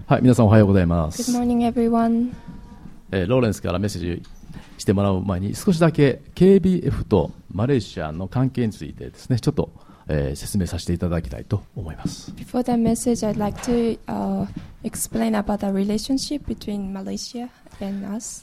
はい、皆さんおはようございます。 Good morning, everyone. ローレンスからメッセージしてもらう前に少しだけ KBF とマレーシアの関係についてですね、ちょっと、説明させていただきたいと思います。 Before the message, I'd like to explain about the relationship between Malaysia and us.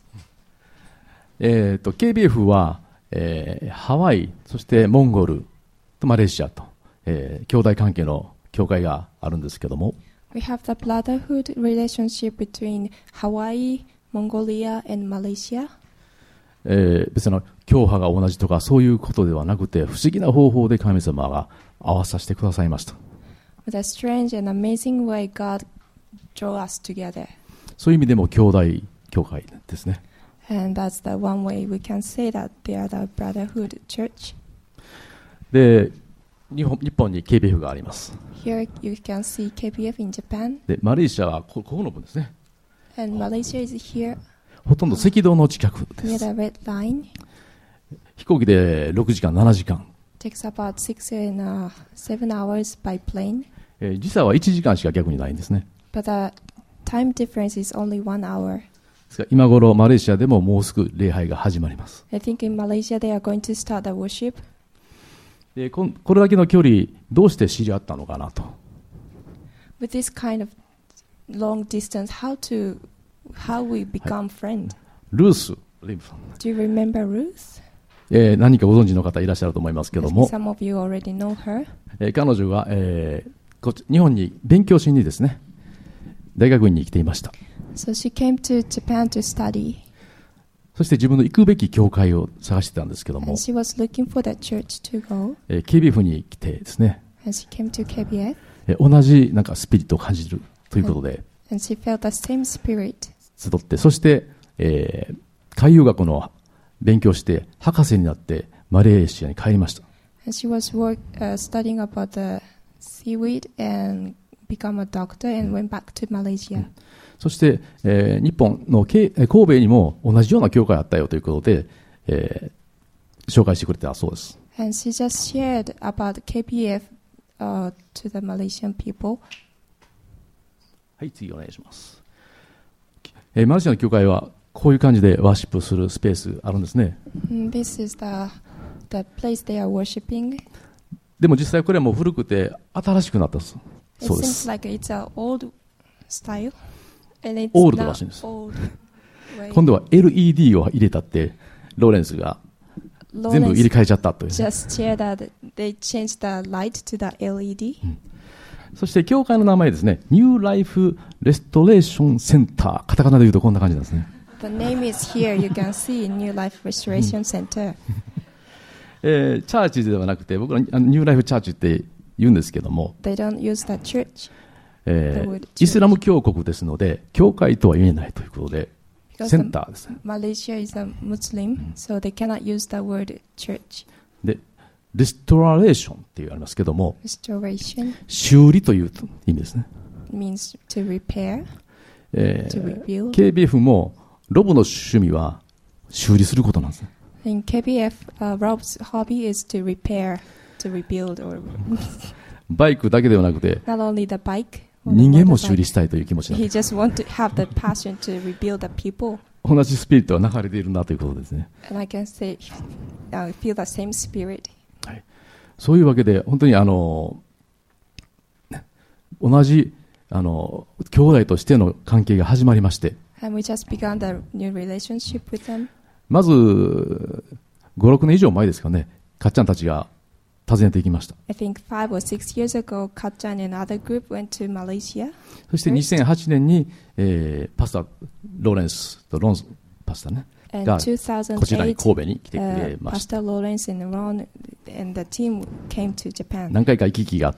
KBF は、ハワイ、そしてモンゴルとマレーシアと、兄弟関係の教会があるんですけども、 We have the brotherhood relationship between Hawaii, Mongolia, and Malaysia. 別の教派が同じとかそういうことではなくて、不思議な方法で神様が合わさせてくださいました。 With a strange and amazing way, God drew us together. そういう意味でも兄弟教会ですね。 And that's the one way we can say that they are the brotherhood church. で、日本に KBF があります。 Here you can see KBF in Japan. で、マレーシアはここの分ですね。 And Malaysia is here ほとんど赤道の近くで near す。 the red line. 飛行機で6時間、7時間。 Takes about 6 and 7 hours by plane. 時差は1時間しか逆にないんですね。 But the time difference is only 1 hour. ですから今頃マレーシアでももうすぐ礼拝が始まります。 I think in Malaysia they are going to start the worship. で、これだけの距離、どうして知り合ったのかなと。 With this kind of long distance, how we become friends? ルース・リブさん、 Do you remember Ruth? 何かご存知の方いらっしゃると思いますけど I think も、 some of you already know her. 彼女が、日本に勉強しにですね、大学院に来ていました。 So she came to Japan to study. そして自分の行くべき教会を探してたんですけど And も、 she was looking for that church to go. KBF に来てですね、 And she came to KBF. 同じなんかスピリットを感じるということで And she felt the same spirit. 集って、そして、海洋学の勉強して博士になってマレーシアに帰りました。 And she was studying about the seaweed and become a doctor and went back to Malaysia. そして、日本の神戸にも同じような教会あったよということで、紹介してくれたそうです。 And she just shared about KBF to the Malaysian people. はい、次お願いします。マレーシアの教会はこういう感じでワーシップするスペースあるんですね。 This is the place they are worshiping. でも実際これはもう古くて新しくなったそ It うで seems す。 like it's an old style. And it's Old not らしいんです。 old way. 今度は LED を入れたってローレンスが全部入れ替えちゃったという、 just shared that they changed the light to the LED. そして教会の名前ですね、ニューライフレストレーションセンター、カタカナで言うとこんな感じなんですね。 The name is here. You can see New Life Restoration Center. チャーチではなくて僕らニューライフチャーチって言うんですけども、 They don't use the church イスラム教国ですので教会とは言えないということで because センターですね。 Malaysia is a Muslim, so they cannot use the word church. でレストラレーションって言われますけども、 Restoration 修理という意味ですね。 means to repair, え to ー rebuild. KBF もロブの趣味は修理することなんですね。 In KBF, Rob's hobby is to repair, to rebuild, or バイクだけではなくて not only the bike. or the 人間も修 motorbike. 理したいという気持ちなん He です。 just want to have the passion to rebuild the people. 同じスピリットが流れているなということですね。 And I can say, feel the same spirit. はい、そういうわけで本当に同じ兄弟としての関係が始まりまして、 And we just began the new relationship with them. まず5、6年以上前ですかね、かっちゃんたちが訪ねていきました。 I think 5 or 6 years ago, Katjan and other group went to Malaysia. そして2008年に、パスタローレンスとロンパスタね And がこちらに 2008, 神戸に来てくれました。 Pastor Lawrence and Ron and the team came to Japan. 何回か行き来があって、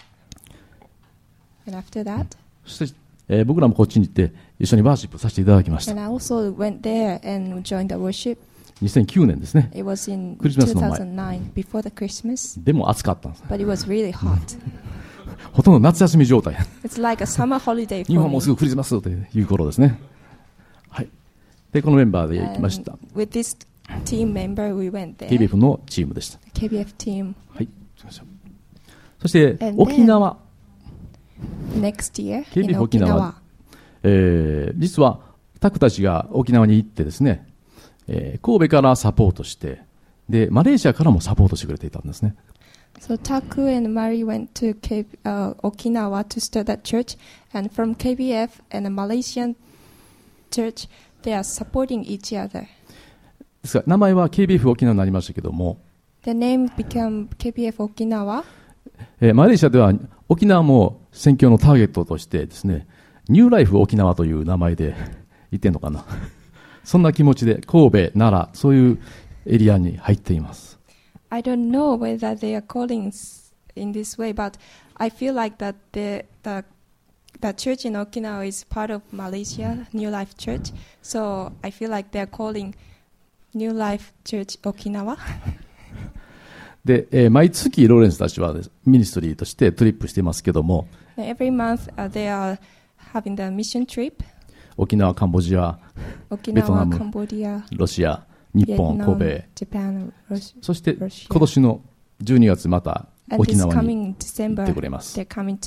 And after that, そして、僕らもこっちに行って一緒にワーシップさせていただきました。 and I also went there and joined the worship. 2009年ですね。 It was in クリスマスの前。 2009, before the Christmas, でも暑かったんです。 but it was really hot. ほとんど夏休み状態。 It's like a summer holiday 日 for 本もう me. すぐクリスマスという頃ですね。はい。で、このメンバーで行きました。 And with this team member, we went there. KBF のチームでした。 KBF team. はい。そして And then- 沖縄、 Next year in KBF 沖縄 Okinawa. 実はタクたちが沖縄に行ってですね、神戸からサポートして、でマレーシアからもサポートしてくれていたんですね。 So Taku and Mari went to Okinawa to start that church, and from KBF and the Malaysian church, they are supporting each other. ですから名前は KBF 沖縄になりましたけども、 The name became KBF Okinawa. マレーシアでは沖縄も宣教のターゲットとしてですね、ニューライフ沖縄という名前で言ってんのかなそんな気持ちで神戸、奈良、そういうエリアに入っています。 I don't know whether they are calling in this way, but I feel like that the church in Okinawa is part of Malaysia, New Life Church. So I feel like they are calling New Life Church Okinawa. で、毎月ローレンスたちはミニストリーとしてトリップしていますけども、 Every month they are having the mission trip. 沖縄、カンボジア、ベトナム、ロシア、日本、神戸、そして今年の12月また沖縄に行ってくれます。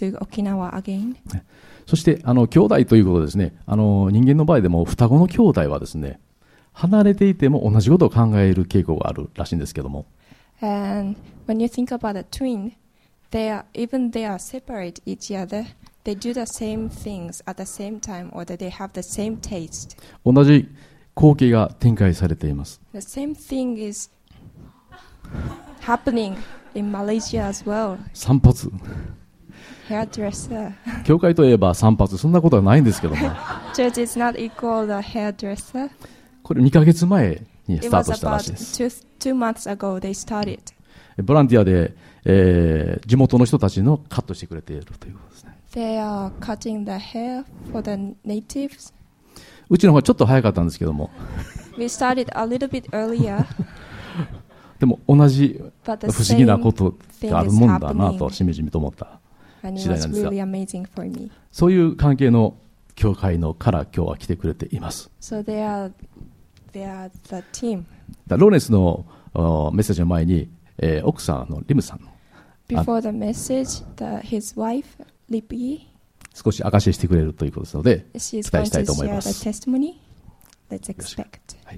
そして兄弟ということですね、人間の場合でも双子の兄弟はですね、離れていても同じことを考える傾向があるらしいんですけども。 And when you think about a twin, even they are separate each other, they do the same things at the same time, or that they have the same taste. 同じ光景が展開されています。 The same thing is happening in Malaysia as well. 散髪。 Hairdresser. 教会といえば散髪、そんなことはないんですけども。 Church is not equal the hairdresser. これ2ヶ月前にスタートしたらしいです。 Two months ago they started. ボランティアで、地元の人たちのカットしてくれているということですね。 They are cutting the hair for the natives. うちの方がちょっと早かったんですけども。 We started a little bit earlier. でも同じ不思議なことがあるもんだなとしみじみと思った次第なんですが、そういう関係の教会のから今日は来てくれています。 So they are the team. ローレンスのメッセージの前に、奥さんのリムさんの Before the message, his wife, Lipi, 少し証ししてくれるということですので、期待したいと思います。 Let's expect. はい。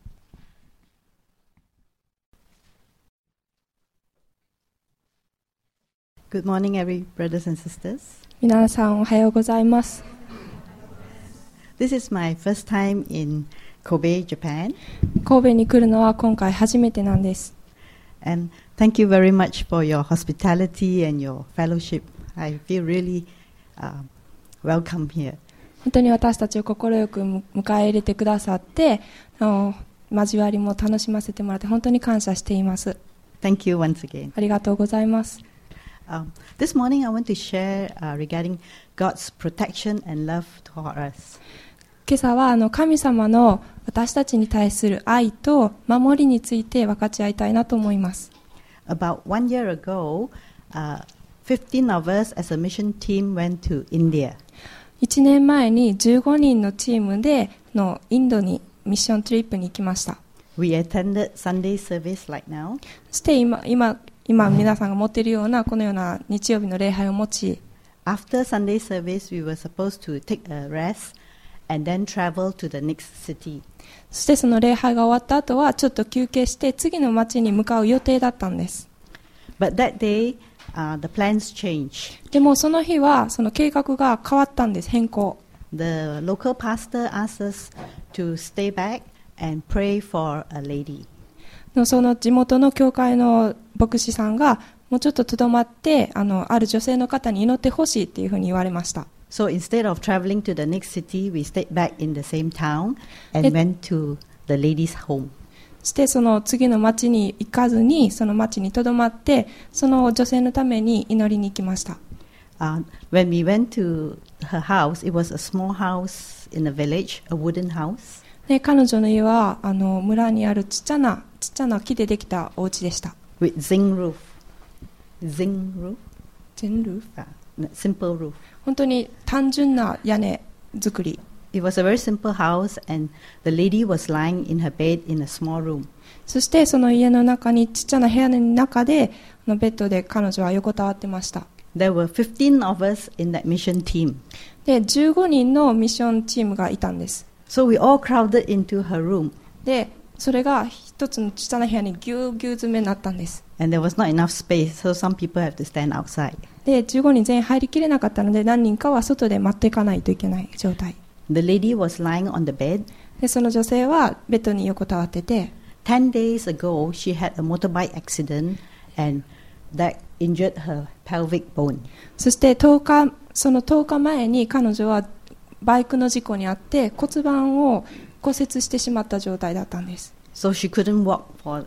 Good morning, every brothers and sisters. 皆さんおはようございます。 This is my first time in Kobe, Japan. 神戸に来るのは今回初めてなんです。 And thank you very much for your hospitality and your fellowship. I feel really welcome here. 本当に私たちを快く迎え入れてくださって、交わりも楽しませてもらって本当に感謝しています。 Thank you once again. ありがとうございます。 This morning I want to share regarding God's protection and love toward us. 今朝は神様の私たちに対する愛と守りについて分かち合いたいなと思います。 About 1 year ago, 15 of us as a mission team went to India. 1年前に15人のチームでインドにミッショントリップに行きました。 We attended Sunday service like now. そして今皆さんが持っているようなこのような日曜日の礼拝を持ち、 After Sunday service, we were supposed to take a rest and then travel to the next city. そしてその礼拝が終わった後はちょっと休憩して次の町に向かう予定だったんです。 But that day, the plans changed. でもその日はその計画が変わったんです。変更。 The local pastor asked us to stay back and pray for a lady. その地元の教会の牧師さんがもうちょっととどまってある女性の方に祈ってほしいっていうふうに言われました。 So instead of traveling to the next city, we stayed back in the same town and went to the lady's home. そしてその次の町に行かずにその町にとどまってその女性のために祈りに行きました。 When we went to her house, it was a small house in a village, a wooden house. で彼女の家は村にあるちっちゃな木でできたお家でした。 With zinc roof. Zinc roof? Zinc roof? Simple roof. 本当に単純な屋根作り。 It was a very simple house, and the lady was lying in her bed in a small room. そしてその家の中にちっちゃな部屋の中でベッドで彼女は横たわってました。 There were 15 of us in that mission team. で、15人のミッションチームがいたんです。 So we all crowded into her room. で、それが一つの小さな部屋にぎゅうぎゅう詰めになったんです。 And there was not enough space, so some people have to stand outside. で、15人全員入りきれなかったので、何人かは外で待っていかないといけない状態。 The lady was lying on the bed. で、その女性はベッドに横たわってて、 10 days ago, she had a motorbike accident and that injured her pelvic bone. そしてその10日前に彼女はバイクの事故にあって骨盤を骨折してしまった状態だったんです。 So she couldn't walk for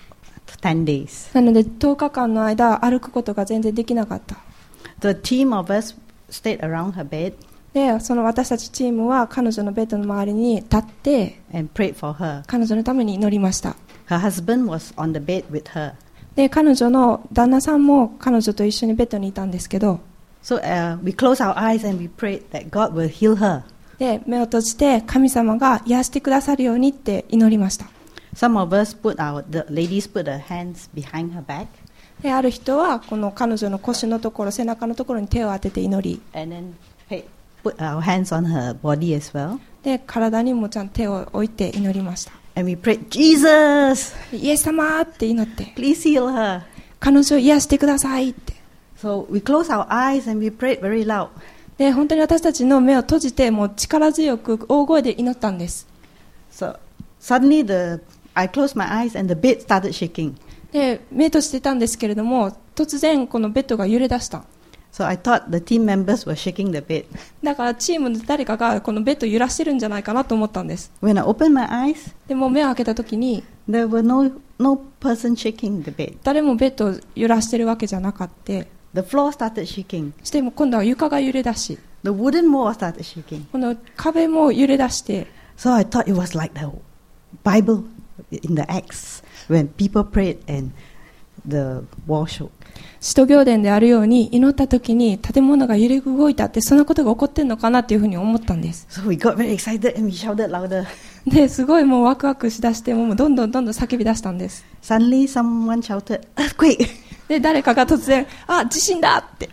10 days. なので10日間の間歩くことが全然できなかった。 The team of us stayed around her bed で、その私たちチームは彼女のベッドの周りに立って and prayed for her. 彼女のために祈りました。 Her husband was on the bed with her. で、彼女の旦那さんも彼女と一緒にベッドにいたんですけど、 So we closed our eyes and we prayed that God will heal her. で、目を閉じて神様が癒してくださるようにって祈りました。 Some of us the ladies put their hands behind her back. で、ある人はこの彼女の腰のところ、背中のところに手を当てて祈り、 And then put our hands on her body as well. で、体にもちゃんと手を置いて祈りました。 And we prayed, Jesus, イエス様って祈って、 please heal her. 彼女を癒してくださいって。 So we closed our eyes and we prayed very loud. で、本当に私たちの目を閉じて、もう力強く大声で祈ったんです。 So suddenly I closed my eyes and the bed started shaking. で、目閉じてたんですけれども、突然このベッドが揺れ出した。 So I thought the team members were shaking the bed. だからチームの誰かがこのベッドを揺らしてるんじゃないかなと思ったんです。 When I opened my eyes, でも目を開けた時に、 there were no person shaking the bed. 誰もベッドを揺らしてるわけじゃなかった。 The floor started shaking. そして今度は床が揺れ出し、 The wooden wall started shaking. この壁も揺れ出して、 So I thought it was like the Bible in the Acts when people prayed and the wall shook. 使徒行伝であるように祈った時に建物が揺れ動いたって、そんなことが起こってんのかなっていうふうに思ったんです。 So we got very excited and we shouted louder. で、すごいもうワクワクしだして、もうどんどん叫び出したんです。 Suddenly someone shouted, earthquake! で、誰かが突然、あ、地震だって。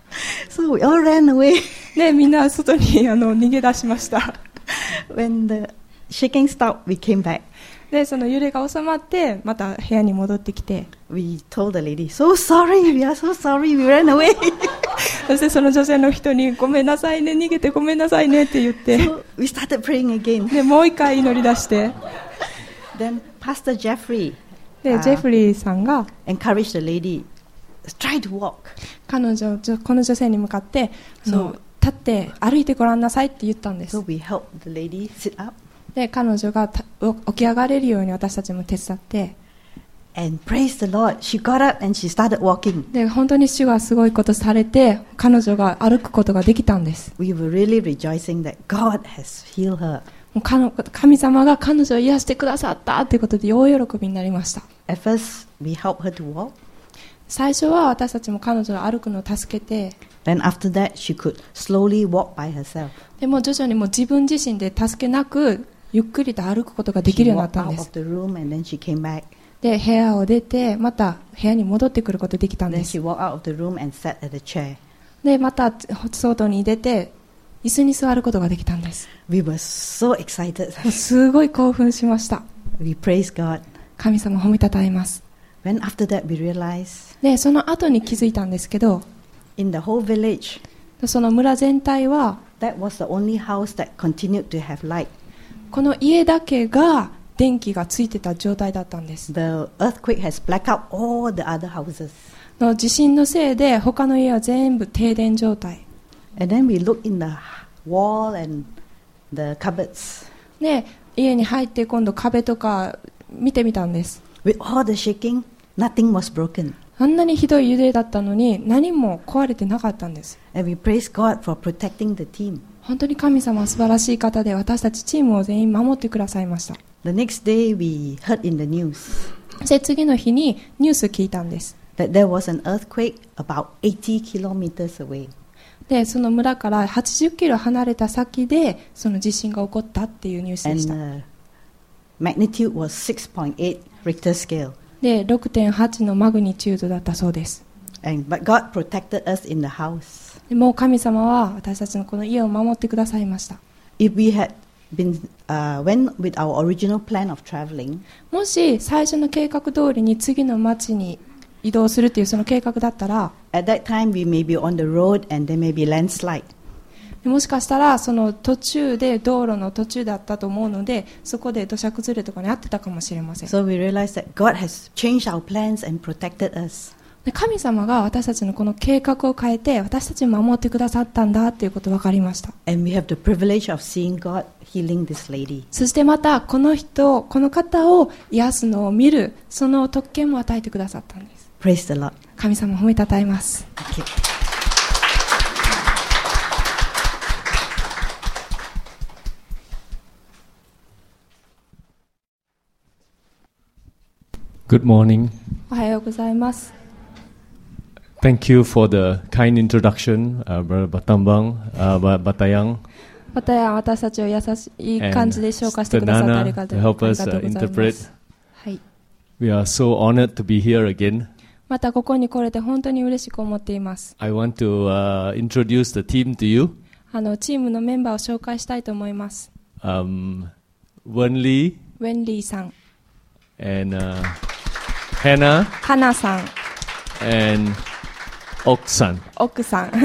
So we all ran away. で、みんな外に逃げ出しました。 When the shaking stopped, we came back. で、その揺れが収まって、また部屋に戻ってきて、 We told the lady, so sorry, we are so sorry, we ran away. そしてその女性の人に、ごめんなさいね、逃げてごめんなさいねって言って、 So we started praying again. で、もう一回祈り出して、 Then Pastor Jeffrey で、ジェフリーさんが encouraged the lady, try to walk. この女性に向かって、立って歩いてごらんなさいって言ったんです。 So we helped the lady sit up で、彼女が起き上がれるように私たちも手伝って、 and praise the Lord. She got up and she started walking. で、本当に主がすごいことされて、彼女が歩くことができたんです。 We were really rejoicing that God has healed her. もう神様が彼女を癒してくださったということで大喜びになりました。 At first, we helped her to walk. 最初は私たちも彼女が歩くのを助けて、 Then after that, she could slowly walk by herself. でも徐々にもう自分自身で助けなくゆっくりと歩くことができ She るようになっ walked たん out で of す。 the room and then she came back. で、部屋を出てまた部屋に戻ってくることができたん Then です。 she walked out of the room and sat at the chair. で、また外に出て椅子に座ることができたんです。 We were so excited. すごい興奮しました。 We praised God. 神様を褒めたたえます。 Then after that, we realized で、その後に気づいたんですけど、 in the whole village, その村全体は that was the only house that continued to have light. この家だけが電気がついてた状態だったんです。 The earthquake has blacked out all the other houses. の地震のせいで他の家は全部停電状態 And then we looked in the wall and the cupboards. で、家に入って今度壁とか見てみたんです。 With all the shaking, nothing was broken. あんなにひどい揺れだったのに何も壊れてなかったんです。 And we praise God for protecting the team. 本当に神様は素晴らしい方で、私たちチームを全員守ってくださいました。 The next day we heard in the news で、次の日にニュース聞いたんです。 that there was an earthquake about 80 kilometers away. で、その村から80キロ離れた先でその地震が起こったっていうニュースでした。 And magnitude was 6.8 Richter scale. で、6.8 のマグニチュードだったそうです。 But God protected us in the house. でも神様は私たちのこの家を守ってくださいました。 If we had went with our original plan of traveling, もし最初の計画通りに次の町に移動するというその計画だったら、 at that time we may be on the road and there may be landslide. もしかしたらその途中で道路の途中だったと思うので、そこで土砂崩れとかにあってたかもしれません。 So we realized that God has changed our plans and protected us. で神様が私たちのこの計画を変えて私たちを守ってくださったんだということが分かりました。 And we have the privilege of seeing God healing this lady. そしてまたこの方を癒すのを見るその特権も与えてくださったんです。 Praise the Lord. 神様を褒めたたえます。 Thank you. Good morning. おはようございます。 Thank you for the kind introduction, Brother Batambang, Batayang, また私たちを優しい感じで紹介してくださってありがとうございます。 interpret. はい。 We are so honored to be here again. またここに来れて本当に嬉しく思っています。 I want to introduce the team to you. チームのメンバーを紹介したいと思います。 Wen Lee ウェンリーさん、 and Hannah ハナさん、 and Oksan. 奥さん。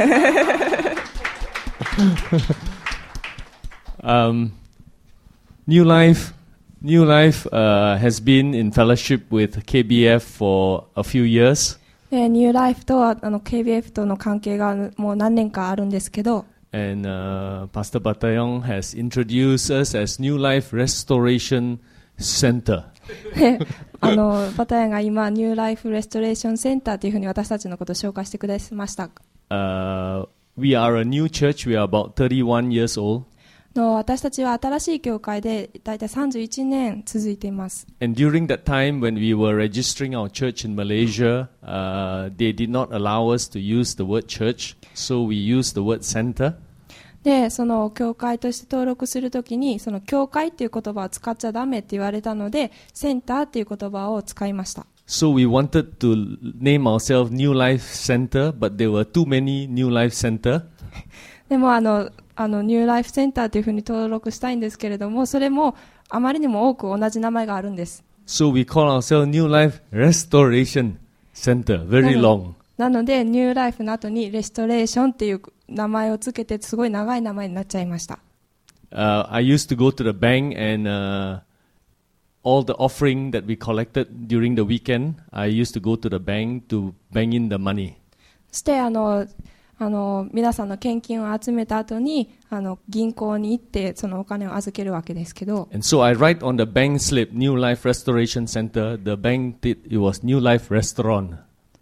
New Life has been in fellowship with KBF for a few years. ニューライフとはKBF との関係がもう何年かあるんですけど、 And Pastor Batayong has introduced us as New Life Restoration Center. バタヤが今ニューライフレストレーションセンターというふうに私たちのことを紹介してくださいました。 We are a new church. We are about 31 years old. 私たちは新しい教会でだいたい31年続いています。 And during that time when we were registering our church in Malaysia, they did not allow us to use the word church, so we used the word center. で、その教会として登録するときに、その教会っていう言葉を使っちゃダメって言われたので、センターっていう言葉を使いました。 So we wanted to name ourselves New Life Center, but there were too many New Life Center. でもニューライフセンターというふうに登録したいんですけれども、それもあまりにも多く同じ名前があるんです。 So we call ourselves New Life Restoration Center. Very long. なので、ニューライフの後にレストレーションっていう名前をつけて、すごい長い名前になっちゃいました。 I used to go to the bank and all the offering that we collected during the weekend, I used to go to the bank to bank in the money. そして皆さんの献金を集めた後に銀行に行ってそのお金を預けるわけですけど、 And so I write on the bank slip New Life Restoration Center. The bank it was New Life Restaurant.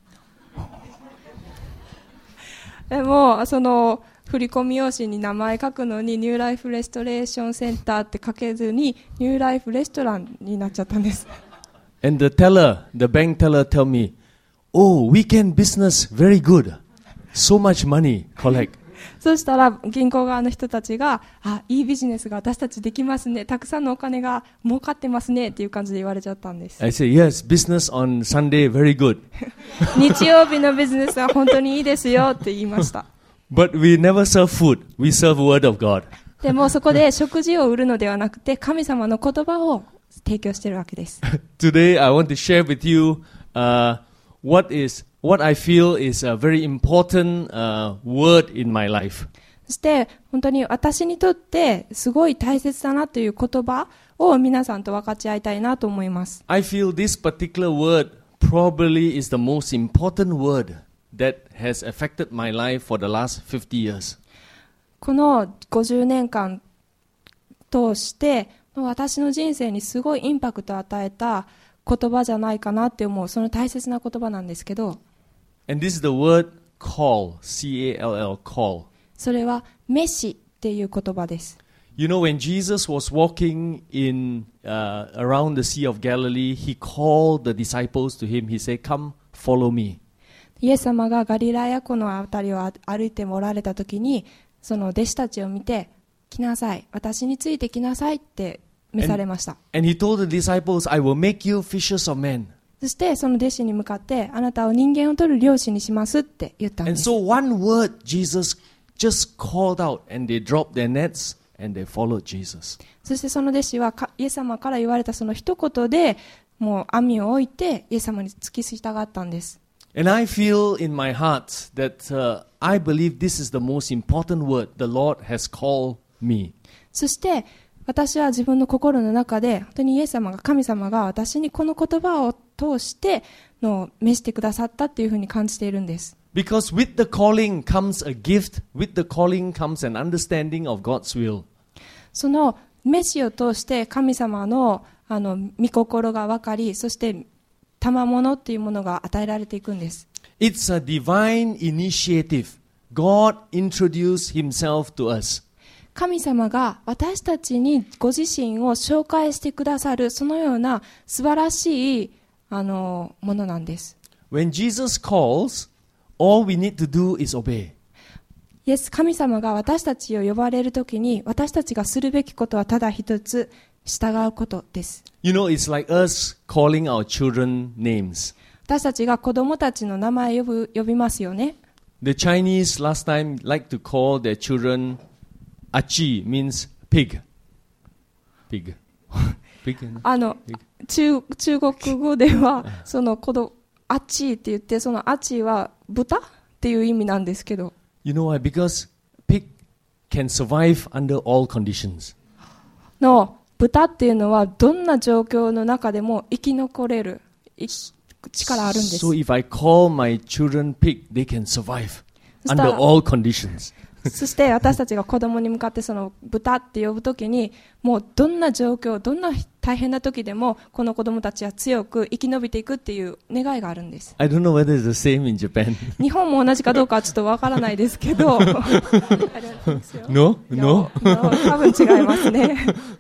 でもその振り込み用紙に名前書くのにニューライフレストレーションセンターって書けずにニューライフレストランになっちゃったんです。 And the bank teller tell me, "Oh, weekend business very good. So much money collect." そしたら銀行側の人たちが、いいビジネスが私たちできますね、たくさんのお金が儲かってますねっていう感じで言われちゃったんです。 I say, "Yes, business on Sunday very good." 日曜日のビジネスは本当にいいですよって言いました。 But we never serve food. We serve word of God. でもそこで食事を売るのではなくて神様の言葉を提供しているわけです。 Today I want to share with you what I feel is a very important word in my life. そして本当に私にとってすごい大切だなという言葉を皆さんと分かち合いたいなと思います。 I feel this particular word probably is the most important word that has affected my life for the last 50 years. この50年間通して私の人生にすごいインパクトを与えた言葉じゃないかなって思う、その大切な言葉なんですけど、 And this is the word call, C-A-L-L, call. それはメシっていう言葉です。 You know, when Jesus was walking around the Sea of Galilee, he called the disciples to him. He said, "Come, follow me." イエス様がガリラヤ湖のあたりを歩いておられたときに、その弟子たちを見て、来なさい、私について来なさいって召されました。 And he told the disciples, "I will make you fishers of men." そしてその弟子に向かって、あなたを人間を取る漁師にしますって言ったんで And す。 so one word Jesus just called out and they dropped their nets and they followed Jesus. そしてその弟子はイエス様から言われたその一言で、もう網を置いてイエス様に付き従ったんです。 And I feel in my heart that I believe this is the most important word the Lord has called me. そして私は自分の心の中で、本当にイエス様が、神様が私にこの言葉を通しての召してくださったっていうふうに感じているんです。 Because with the calling comes a gift, with the calling comes an understanding of God's will. その召しを通して神様の御心が分かり、そして賜物っていうものが与えられていくんです。 It's a divine initiative. God introduced himself to us. 神様が私たちにご自身を紹介してくださる、そのような素晴らしいものなんです。 When Jesus calls, all we need to do is obey. イエス、神様が私たちを呼ばれるときに、私たちがするべきことはただ一つ、従うことです。 You know, it's like us calling our children names. 私たちが子供たちの名前呼びますよね。 The Chinese last time like to call their children Achi, means pig. Pig. Pig. 中国語では、そのアチーって言って、そのアチーは豚っていう意味なんですけど。 You know why? Because pig can survive under all conditions. の豚っていうのはどんな状況の中でも生き残れる力あるんです。 So if I call my children pig, they can survive そしたら under all conditions. そして私たちが子供に向かってその豚って呼ぶときに、もうどんな状況、どんな大変な時でもこの子供たちは強く生き延びていくっていう願いがあるんです。 I don't know whether it's the same in Japan. 日本も同じかどうかはちょっとわからないですけど No? No? 多分違いますね。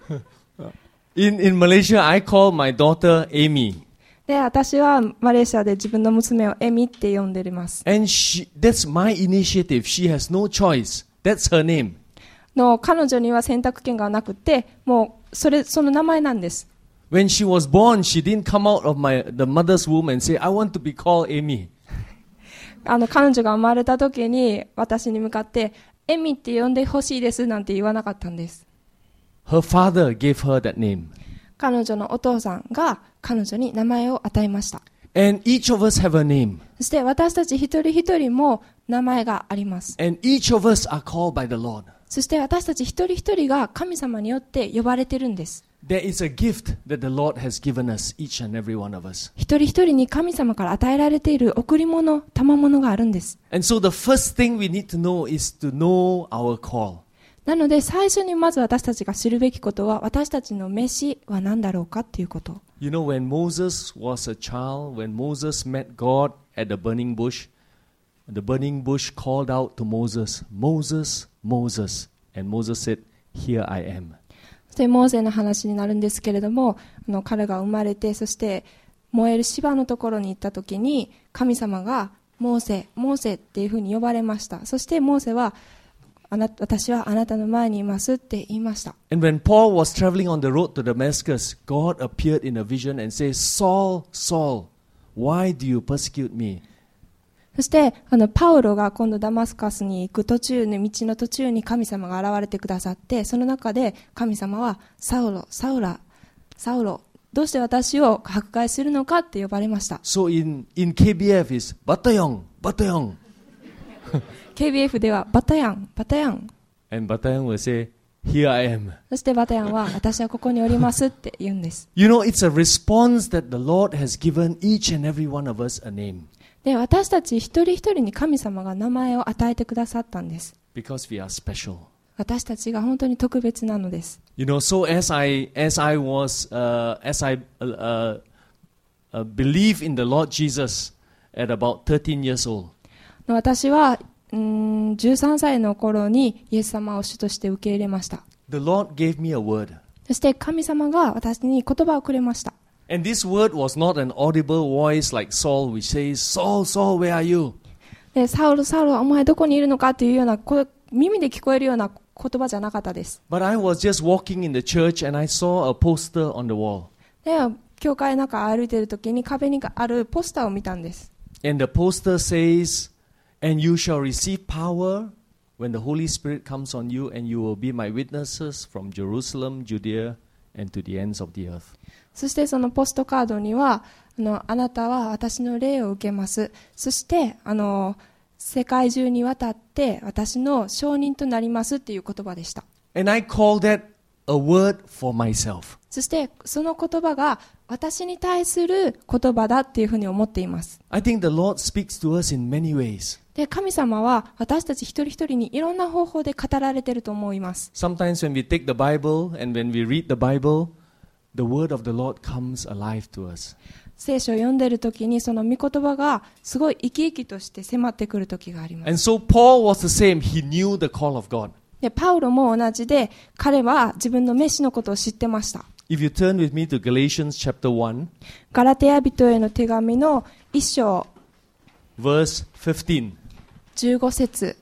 In Malaysia, I call my daughter Amy. で、私はマレーシアで自分の娘をエミって呼んでいます。 And that's my initiative. She has no choice. That's her name. 彼女には選択権がなくて、もうその名前なんです。 When she was born, she didn't come out of the mother's womb and say, I want to be called Amy. 彼女が生まれた時に私に向かってエミって呼んでほしいですなんて言わなかったんです。 Her father gave her that name. 彼女のお父さんが彼女に名前を与えました。 And each of us have a name. そして私たち一人一人も名前があります。 And each of us are called by the Lord. そして私たち一人一人が神様によって呼ばれているんです。 There is a gift that the Lord has given us, each and every one of us. 一人一人に神様から与えられている贈り物、賜物があるんです。 And so the first thing we need to know is to know our call. なので最初にまず私たちが知るべきことは、私たちの召しは何だろうかっていうこと。 You know, when Moses was a child, when Moses met God at the burning bush called out to Moses, Moses, Moses. And Moses said, Here I am. そしてモーセの話になるんですけれども、彼が生まれて、そして燃える芝のところに行った時に、神様がモーセ、モーセっていうふうに呼ばれました。そしてモーセは、私はあなたの前にいますって言いました。 And when Paul was traveling on the road to Damascus, God appeared in a vision and said, Saul, Saul, why do you persecute me? そしてパウロが今度ダマスカスに行く途中に、道の途中に神様が現れてくださって、その中で神様はサウロ、サウラ、サウロ、どうして私を迫害するのかって呼ばれました。 So in KBF is Batayong, Batayong. KBF ではバタヤン、バタヤン。 And Batayong will say, Here I am. そしてバタヤンは私はここにおりますって言うんです。 You know, it's a response that the Lord has given each and every one of us a name. で、私たち一人一人に神様が名前を与えてくださったんです。 Because we are special. 私たちが本当に特別なのです。 You know, so as I believe in the Lord Jesus at about 13 years old. 私は13歳の頃にイエス様を主として受け入れました。 The Lord gave me a word. そして神様が私に言葉をくれました。 And this word was not an audible voice like Saul, which says, Saul, Saul, where are you? で、サウル、サウル、お前どこにいるのかっていうような、耳で聞こえるような言葉じゃなかったです。 But I was just walking in the church and I saw a poster on the wall. で、 教会の中歩いている時に壁にあるポスターを見たんです。 And the poster says, "And you shall receive power when the Holy Spirit comes on you, and you will be my witnesses from Jerusalem, Judea, and to the ends of the earth." そしてそのポストカードにはあなたは私の霊を受けます。そして世界中にわたって私の証人となりますっていう言葉でした。 And I call that a word for myself. そしてその言葉が私に対する言葉だっていうふうに思っています。 I think the Lord speaks to us in many ways. で、神様は私たち一人一人にいろんな方法で語られていると思います。 Sometimes when we take the Bible and when we read the Bible, the word of the Lord comes alive to us. 聖書を読んでいるときにその御言葉がすごい生き生きとして迫ってくるときがあります。 And so Paul was the same. He knew the call of God. で、パウロも同じで、彼は自分の召しのことを知ってました。 If you turn with me to Galatians chapter 1, ガラテヤ人への手紙の1章 verse 15. 15節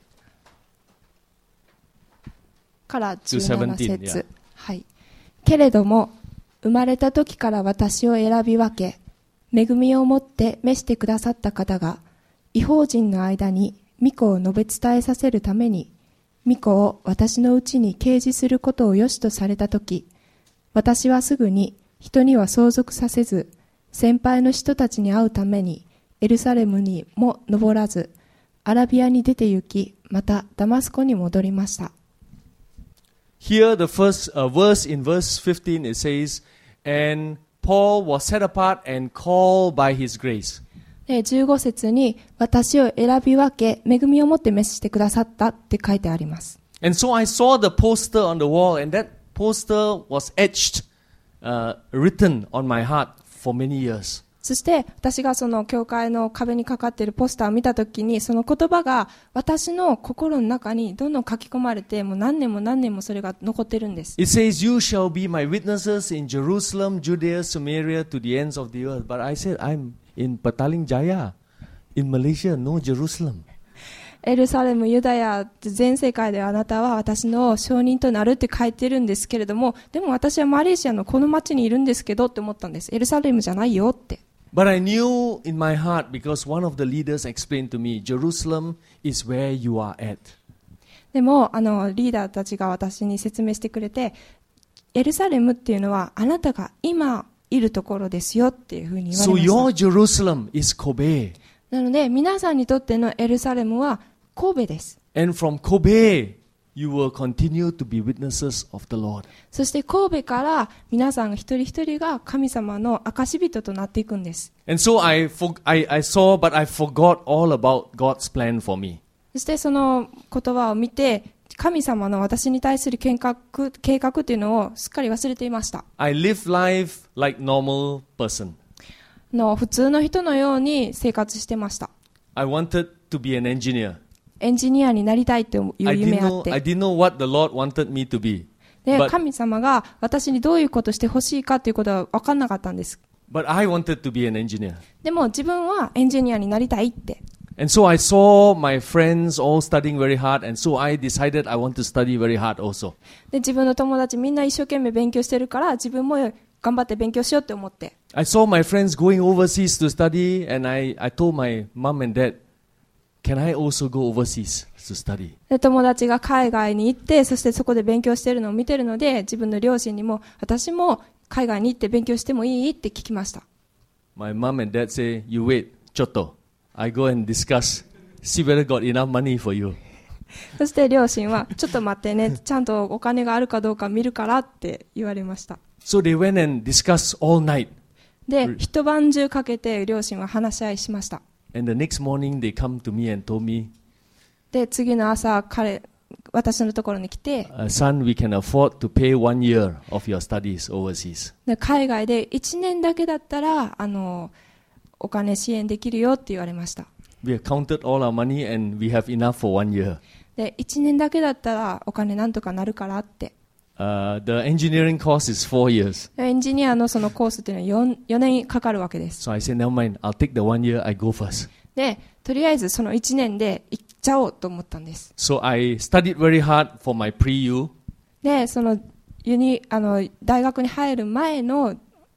から17 17 節、はい。けれども生まれた時から私を選び分け、恵みをもって召してくださった方が、異邦人の間に御子を述べ伝えさせるために、御子を私のうちに掲示することを良しとされたとき、私はすぐに人には相続させず、先輩の人たちに会うためにエルサレムにも登らず、アラビアに出て行き、またダマスコに戻りました。 Here the first verse in verse 15 it says, "And Paul was set apart and called by his grace." 15節に私を選び分け、恵みをもって召してくださったって書いてあります。 And so I saw the poster on the wall, and that poster was etched, written on my heart for many years. そして私がその教会の壁にかかっているポスターを見たときに、その言葉が私の心の中にどんどん書き込まれて、もう何年も何年もそれが残ってるんです。 It says, "You shall be my witnesses in Jerusalem, Judea, Samaria, to the ends of the earth." But I said, "I'm in Petaling Jaya, in Malaysia, no Jerusalem." エルサレム、ユダヤ、全世界であなたは私の証人となるって書いてるんですけれども、でも私はマレーシアのこの町にいるんですけどって思ったんです。エルサレムじゃないよって。 But I knew in my heart, because one of the leaders explained to me, Jerusalem is where you are at. でもリーダーたちが私に説明してくれて、エルサレムっていうのはあなたが今いるところですよっていうふうに言われ So ました。 your Jerusalem is Kobe. なので皆さんにとってのエルサレムは神戸です。 And from Kobe, you will continue to be witnesses of the Lord. そして神戸から皆さん一人一人が神様の証人となっていくんです。 And so I saw, but I forgot all about God's plan for me. そしてその言葉を見て、神様の私に対する計画というのをすっかり忘れていました。 I live life like normal person. 普通の人のように生活してました。 I wanted to be an engineer. エンジニアになりたいという夢あって。 I didn't know what the Lord wanted me to be. で、 But- 神様が私にどういうことをしてほしいかということは分かんなかったんです。 But I wanted to be an engineer. でも自分はエンジニアになりたいって。 And so I saw my friends all studying very hard, and so I decided I want to study very hard also. で、自分の友達みんな一生懸命勉強してるから、自分も頑張って勉強しようって思って。 I saw my friends going overseas to study, and I told my mom and dad, "Can I also go overseas to study?" で、友達が海外に行って、そしてそこで勉強してるのを見てるので、自分の両親にも、私も海外に行って勉強してもいいって聞きました。 My mom and dad say, "You wait, Choto. I go and discuss. See whether got enough money for you." そして両親は、ちょっと待ってね、ちゃんとお金があるかどうか見るからって言われました。 So they went and discussed all night. で、一晩中かけて両親は話し合いしました。 And the next morning they come to me and told me, で、次の朝、私のところに来て、 "Son, we can afford to pay 1 year of your studies overseas." で、海外で1年だけだったら、お金支援できるよって言われました。 We have counted all our money and we have enough for 1 year. で、1年だけだったらお金なんとかなるからって。 The engineering course is 4 years. エンジニアのそのコースっていうのは 4年かかるわけです。 So I said, "Never mind, I'll take the 1 year, I go first." で、とりあえずその1年で行っちゃおうと思ったんです。 So I studied very hard for my pre-U. で、その大学に入る前の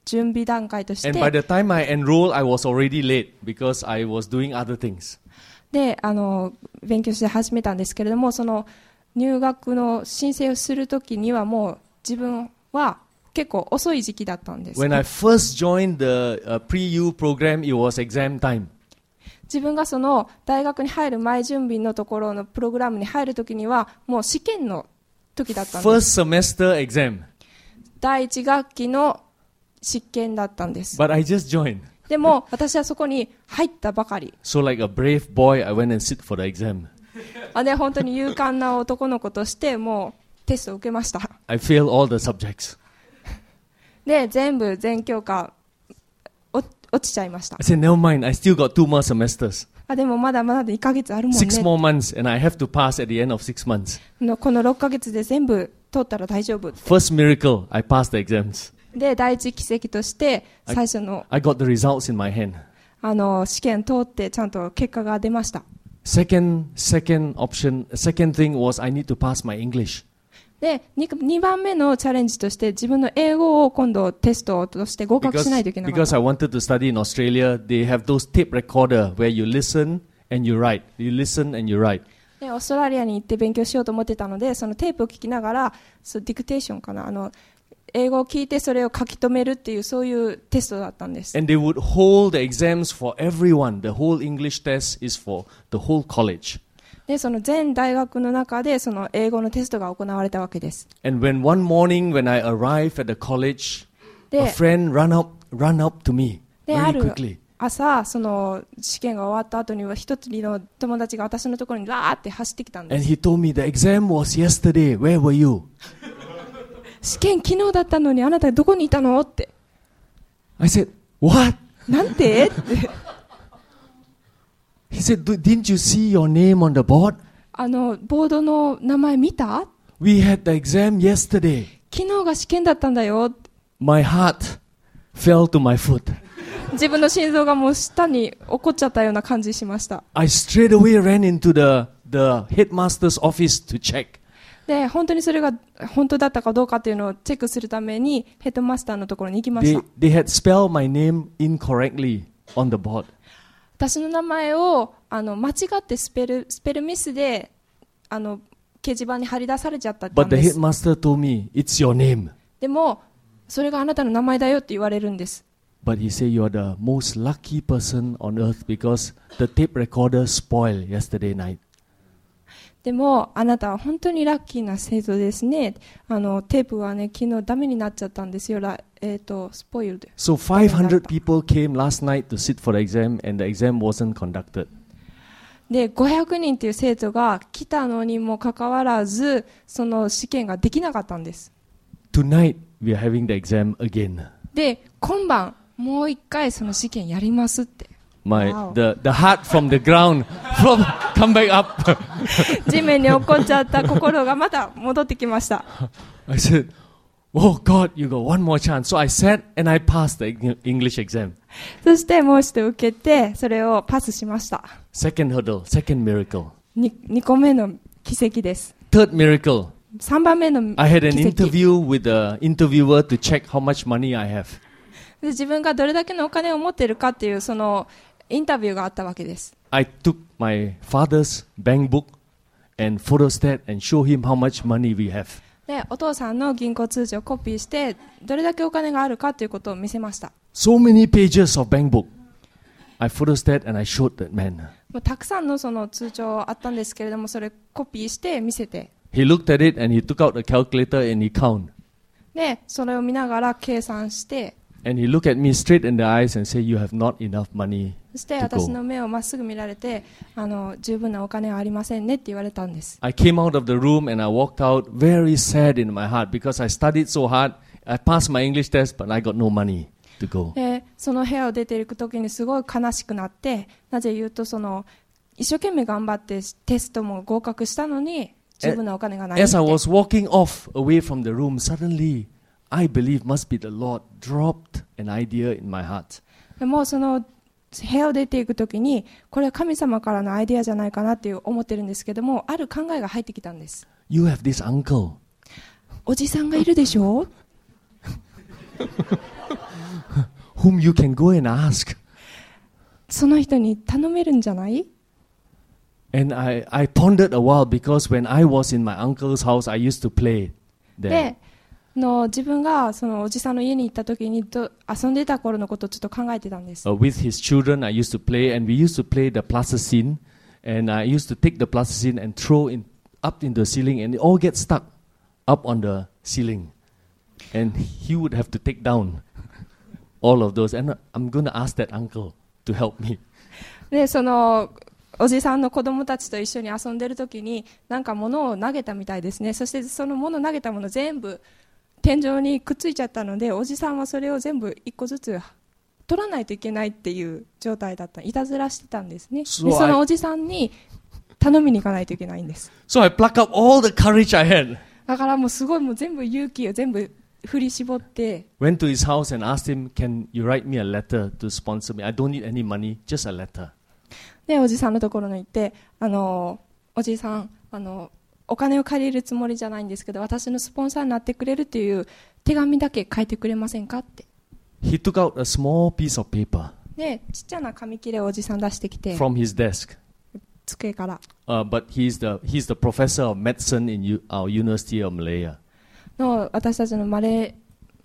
準備段階とし And by て the time I enrolled, I was already late because I was doing other things. で勉強して始めたんですけれども、その入学の申請をするときにはもう自分は結構遅い時期だったんです。 When I first joined the pre-U program, it was exam time. 自分がその大学に入る前準備のところのプログラムに入るときにはもう試験の時だったんです。 First semester exam. 第一学期の試験だったんです。 But I just joined. でも私はそこに入ったばかり。 So like a brave boy, I went and sit for the exam. で本当に勇敢な男の子としてもうテストを受けました。 I failed all the subjects. で全教科落ちちゃいました。 I said, never mind, I still got 2 more semesters. でもまだまだ2ヶ月あるもんね。 6 more months, and I have to pass at the end of 6 months. この6ヶ月で全部通ったら大丈夫。 First miracle, I passed the exams. で第一奇跡として最初の I got the results in my hand. 試験通ってちゃんと結果が出ました。 Second thing was I need to pass my English. で 2番目のチャレンジとして自分の英語を今度テストとして合格しないといけなかった。 Because I wanted to study in Australia, they have those tape recorder where you listen and you write. You listen and you write. でオーストラリアに行って勉強しようと思ってたので、そのテープを聞きながらディクテーションかな、英語を聞いてそれを書き留めるっていうそういうテストだったんです。 And they would hold the exams for everyone. The whole English test is for the whole college. でその全大学の中でその英語のテストが行われたわけです。 And when one morning when I arrived at the college, で a friend ran up to me で very ある quickly. 朝その試験が終わった後には一人の友達が私のところにわーって走ってきたんで And す。 he told me the exam was yesterday. Where were you? 試験昨日だったのにあなたどこにいたのって。 I said, what? なんてって。 He said, didn't you see your name on the board? ボードの名前見た？ We had the exam yesterday. 昨日が試験だったんだよ。 My heart fell to my foot. 自分の心臓がもう下に落っこっちゃったような感じしました。 I straight away ran into the headmaster's office to check. で本当にそれが本当だったかどうかっていうのをチェックするためにヘッドマスターのところに行きました。 They had spelled my name incorrectly on the board. 私の名前を間違ってスペルミスで掲示板に貼り出されちゃったん But the です。 headmaster told me, it's your name. でもそれがあなたの名前だよって言われるんです。 But he said, you're the most lucky person on earth because the tape recorder spoiled yesterday night. でもあなたは本当にラッキーな生徒ですね。テープはね昨日ダメになっちゃったんですよ。スポイルで。 So 500 people came last night to sit for the exam and the exam wasn't conducted. で500人という生徒が来たのにもかかわらずその試験ができなかったんです。 Tonight we are having the exam again. で今晩もう一回その試験やりますって。 The heart from the ground come back up. 地面に落っこっちゃった心がまた戻ってきました。 I said, oh God, you got one more chance. So I sat and I passed the English exam. そしてもう一度受けてそれをパスしました。 Second hurdle, second miracle. 2個目の奇跡です。 Third miracle, 3番目の奇跡。 I had an interview with the interviewer to check how much money I have. で自分がどれだけのお金を持っているかっていうそのインタビューがあったわけです。 I took my father's bank book and photostat and showed him how much money we have. でお父さんの銀行通帳をコピーしてどれだけお金があるかということを見せました。 So many pages of bank book. I photostat and I showed that man. もうたくさんのその通帳あったんですけれどもそれコピーして見せて He looked at it and he took out a calculator and he counted. でそれを見ながら計算して And he looked at me straight in the eyes and said, you have not enough money そして to 私 go. の目をまっすぐ見られて十分なお金はありませんねって言われたんです。 I came out of the room and I walked out very sad in my heart because I studied so hard. I passed my English test, but I got no money to go. でその部屋を出ていくときにすごい悲しくなってなぜ言うと一生懸命頑張ってテストも合格したのに十分なお金がないって。 As I was walking off away from the room, suddenly I believe must be the Lord dropped an idea in my heart. でもその部屋を出ていくときにこれは神様からのアイデアじゃないかなって思ってるんですけどもある考えが入ってきたんです。 You have this uncle. おじさんがいるでしょ whom you can go and ask. その人に頼めるんじゃない？ And I pondered a while because when I was in my uncle's house, I used to play there. で自分がそのおじさんの家に行った時に遊んでた頃のことをちょっと考えてたんです。 With his children, I used to play, and we used to play the plasticine, and I used to take the plasticine and throw it up in the ceiling, and it all gets stuck up on the ceiling. And he would have to take down all of those. And I'm going to ask that uncle to help me. でそのおじさんの子供たちと一緒に遊んでる時になんか物を投げたみたいですね。そしてその物投げたもの全部天井にくっついちゃったので、おじさんはそれを全部一個ずつ取らないといけないっていう状態だった。いたずらしてたんですね。でそのおじさんに頼みに行かないといけないんです。 So I pluck up all the courage I had. だからもうすごいもう全部勇気を全部振り絞って。 Went to his house and asked him, "Can you write me a letter to sponsor me? I don't need any money, just a letter." でおじさんのところに行っておじさんお金を借りるつもりじゃないんですけど、私のスポンサーになってくれるという手紙だけ書いてくれませんかって。 He took out a small piece of paper. でちっちゃな紙切れをおじさん出してきて。 From his desk. 机から。 But he's the professor of medicine in our University of Malaya. の私たちのマレ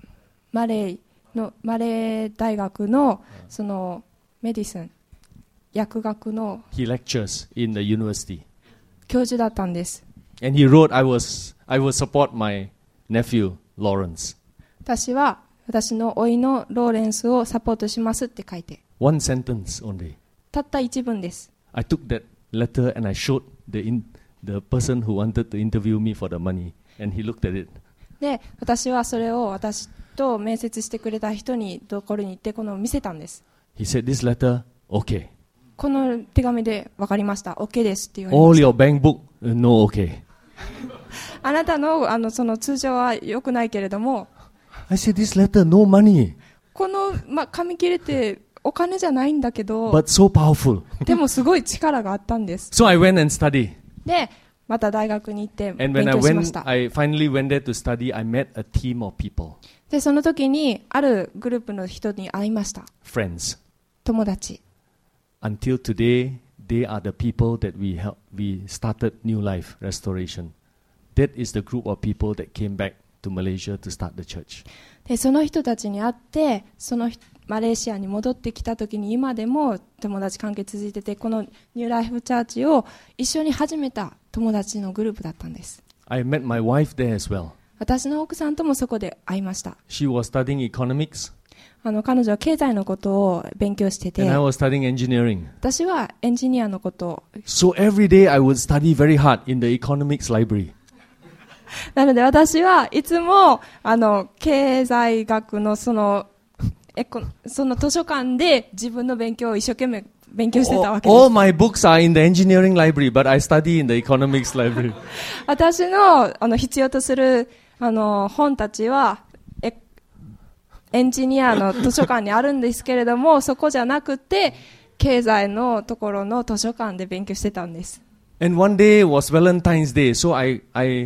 ー大学のそのメディスン薬学の He lectures in the university. 教授だったんです。 And he wrote, I will support my nephew Lawrence. 私は私の甥のローレンスをサポートしますって書いて。 One sentence only. たった一文です。 I took that letter and I showed the person who wanted to interview me for the money, and he looked at it. で、私はそれを私と面接してくれた人にところに行ってこの見せたんです。 He said, "This letter, okay." この手紙で分かりました。OK ですって言われました。 All your bank book, no okay. あなたのその通帳は良くないけれども。 I said, "This letter, no money." この紙切れってお金じゃないんだけど。 But so powerful. でもすごい力があったんです。 So I went and studied. で、また大学に行って勉 And when 強しました。 I finally went there to study, I met a team of people. で、その時にあるグループの人に会いました。 Friends. 友達。 Until today, they are the people that we started New Life Restoration. That is the group of people that came back to Malaysia to start the church. で、その人たちに会って、マレーシアに戻ってきた時に今でも友達関係続いてて、このニューライフチャーチを一緒に始めた友達のグループだったんです。 I met my wife there as well. 私の奥さんともそこで会いました。 She was studying economics. 彼女は経済のことを勉強してて、 And I was studying engineering. 私はエンジニアのことを。 So every day I would study very hard in the economics library. なので私はいつも経済学のその図書館で自分の勉強を一生懸命勉強してたわけです。 All my books are in the engineering library, but I study in the economics library. 私の必要とする本たちはエンジニアの図書館にあるんですけれども、そこじゃなくて経済のところの図書館で勉強してたんです。 And one day was Valentine's Day, so I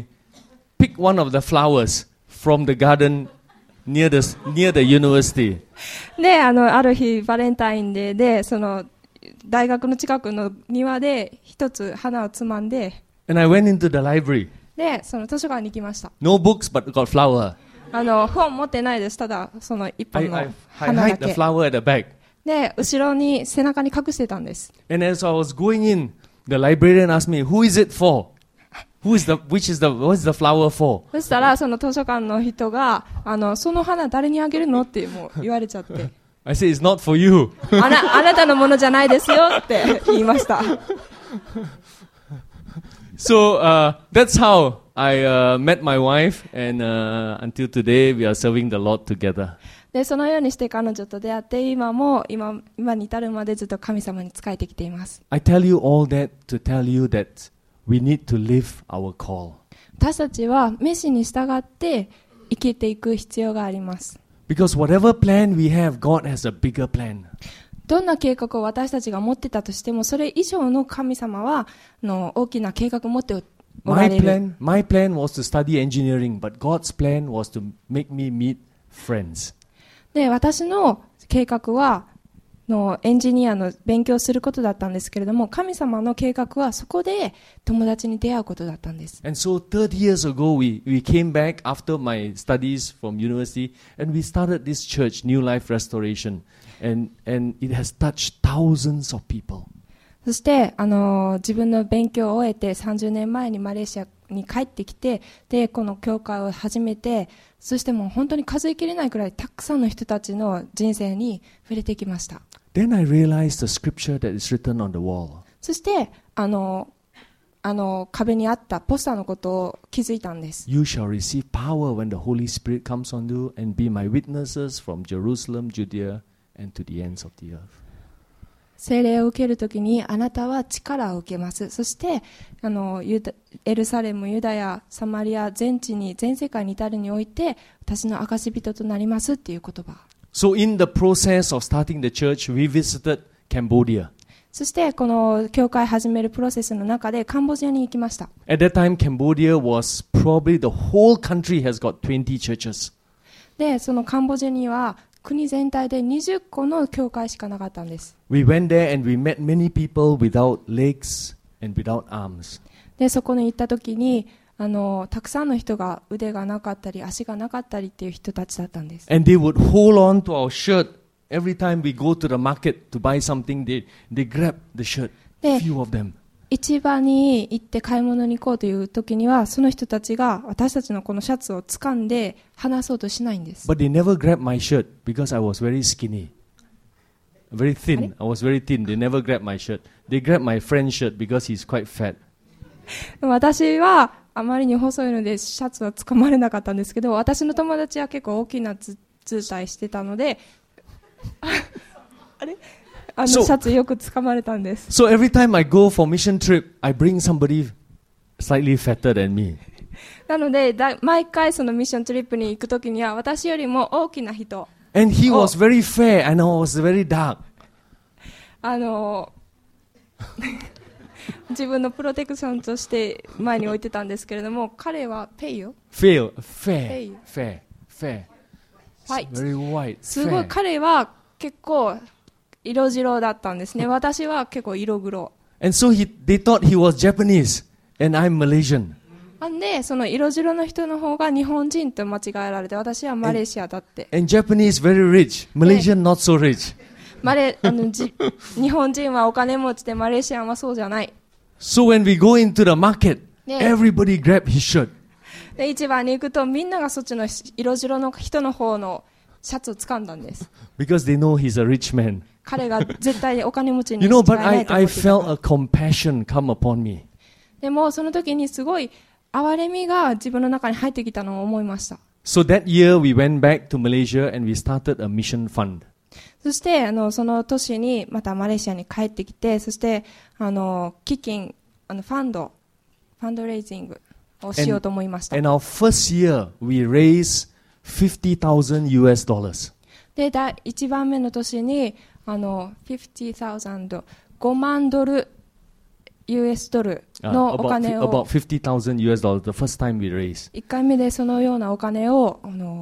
picked one of the flowers from the garden near the university. で、ある日バレンタインデーでその大学の近くの庭で一つ花をつまんで、 And I went into the library. で、その図書館に行きました。 No books, but got flower. 本持ってないです。ただその一本の I 花だ hide the け。 flower at the back. で、後ろに背中に隠してたんです。 And as I was going in, the librarian asked me, "Who is it for? What is the flower for?" そしたらその図書館の人がその花誰にあげるのってもう言われちゃって。 I said, "It's not for you." あなたのものじゃないですよって言いました。 So that's how I met my wife, and until today we are serving the Lord together. で、そのようにして彼女と出会って今に至るまでずっと神様に仕えてきています。 I tell you all that to tell you that we need to live our call. 私たちは召しに従って生きていく必要があります。 Because whatever plan we have, God has a bigger plan. どんな計画を私たちが持ってたとしても、それ以上の神様は大きな計画を持っておられる。 My plan was to study engineering, but God's plan was to make me meet friends. で、私の計画はエンジニアの勉強をすることだったんですけれども、神様の計画はそこで友達に出会うことだったんです。 And so 30 years ago, we came back after my studies from university, and we started this church, New Life Restoration, and it has touched thousands of people. そして、自分の勉強を終えて30年前にマレーシアに帰ってきて、で、この教会を始めて、そしてもう本当に数えきれないくらいたくさんの人たちの人生に触れてきました。 Then I realized the scripture that is written on the wall. そして、壁にあったポスターのことを気づいたんです。 You shall receive power when the Holy Spirit comes on you and be my witnesses from Jerusalem, Judea, and to the ends of the earth. 聖霊を受けるときにあなたは力を受けます。そしてエルサレム、ユダヤ、サマリア、全世界に至るにおいて私の証人となりますっていう言葉。 So in the process of starting the church, we visited Cambodia. そしてこの教会始めるプロセスの中でカンボジアに行きました。 At that time, Cambodia was probably the whole country has got 20 churches. で、そのカンボジアには国全体で20個の教会しかなかったんです。 We went there and we met many people without legs and without arms. で、そこに行った時にたくさんの人が腕がなかったり足がなかったりっていう人たちだったんです。 And they would hold on to our shirt every time we go to the market to buy something. They grab the shirt. Few of them. 市場に行って買い物に行こうという時にはその人たちが私たちのこのシャツを掴んで離そうとしないんです。 But they never grabbed my shirt because I was very skinny, very thin. I was very thin. They never grabbed my shirt. They grabbed my friend's shirt because he's quite fat. 私はあまりに細いのでシャツは掴まれなかったんですけど、私の友達は結構大きな図体してたのであれシャツよく掴まれたんです。 So every time I go for mission trip, I bring somebody slightly fatter than me. なので毎回そのミッショントリップに行くときには私よりも大きな人。 And he was very fair and I was very dark. 自分のプロテクションとして前に置いてたんですけれども、彼はペイよ。 Fair. White. Very white. すごい彼は結構色白だったんですね。私は結構色黒。 And so they thought he was Japanese and I'm Malaysian. なんでその色白の人の方が日本人と間違えられて、私はマレーシアだって。 And Japanese very rich, Malaysian not so rich. 日本人はお金持ちでマレーシアンはそうじゃない。 So when we go into the market, everybody grab his shirt. で、市場に行くとみんながそっちの色白の人の方のシャツを掴んだんです。 Because they know he's a rich man. 彼が絶対お金持ちに違い You know, but ないと思 I っていた。 felt a compassion come upon me. でもその時にすごい憐れみが自分の中に入ってきたのを思いました。 So that year we went back to Malaysia and we started a mission fund. そしてその年にまたマレーシアに帰ってきて、そして基金ファンドレイジングをしようと思いました。 And our first year we raised $50,000 US. で、1番目の年に50,000 5万ドル US ドルのお金を about $50,000 US the first time we raised. 1回目でそのようなお金を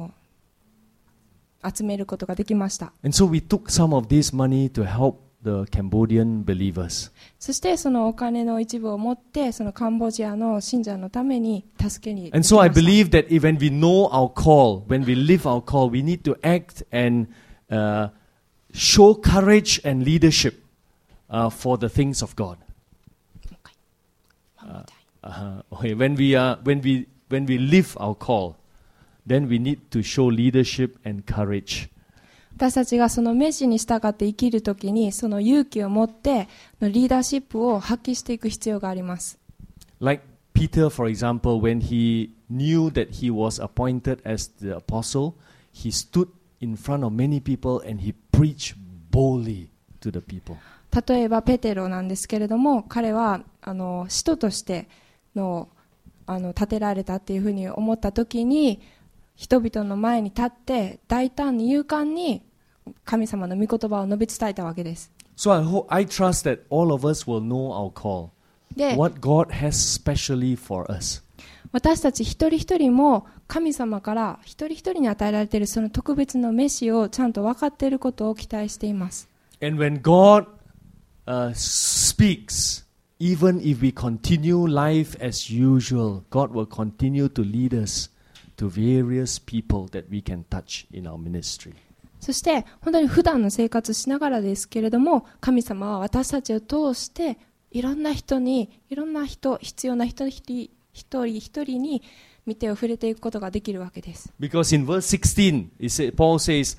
集めることができました。 And so we took some of this money to help the Cambodian believers. そしてそのお金の一部を持ってそのカンボジアの信者のために助けに行 And きま so I した。 believe that when we know our call, when we live our call, we need to act and show courage and leadership for the things of God. Okay. When we live our call, then we need to show leadership and courage. 私たちがそのメッシに従って生きるときにその勇気を持ってリーダーシップを発揮していく必要があります。 Like Peter, for example, when he knew that he was appointed as the apostle, he stood in front of many people and he preached boldly to the people. 例えばペテロなんですけれども、彼は使徒として立てられたっていうふうに思ったときに人々の前に立って大胆に勇敢に神様の御言葉を述べ伝えたわけです。 So I trust that all of us will know our call, で、 what God has specially for us. 私たち一人一人も神様から一人一人に与えられているその特別の召しをちゃんと分かっていることを期待しています。 And when God speaks, even if we continue life as usual, God will continue to lead us to various people that we can touch in our ministry. そして本当に普段の生活しながらですけれども、神様は私たちを通していろんな人、必要な人一人一人に見てを触れていくことができるわけです。 Because in verse 16, Paul says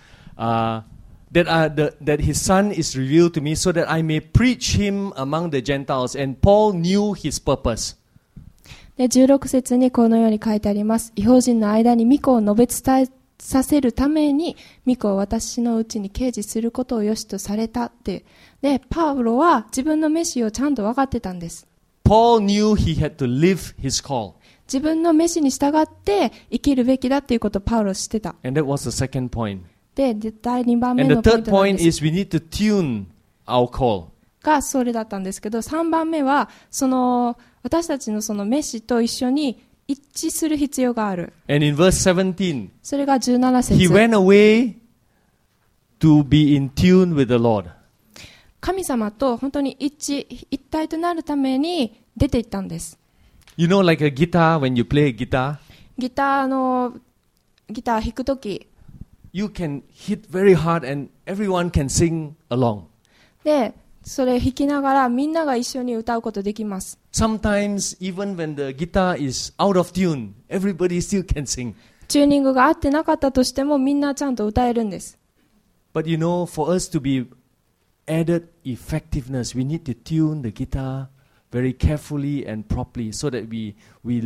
that his son is revealed to me so that I may preach him among the Gentiles. And Paul knew his purpose. で16節にこのように書いてあります。異邦人の間に御子を述べ伝えさせるために御子を私のうちに掲示することを良しとされたって。でパウロは自分の召しをちゃんと分かってたんです。 Paul knew he had to live his call. 自分の召しに従って生きるべきだということをパウロは知ってた。 And that was the second point. で第2番目 And の the ポイン third トなん point です is we need to tune our call. がそれだったんですけど、3番目はその私たちのその召しと一緒に一致する必要がある。 And in verse 17, それが17節。 he went away to be in tune with the Lord. 神様と本当に一体となるために出て行ったんです。 You know, like a guitar, when you play a guitar, ギター弾くとき you can hit very hard and everyone can sing along. で、それ弾きながらみんなが一緒に歌うことできます。 Sometimes, even when the guitar is out of tune, everybody still can sing. チューニングが合ってなかったとしてもみんなちゃんと歌えるんです。 But you know, for us to be added effectiveness, we need to tune the guitar very carefully and properly so that we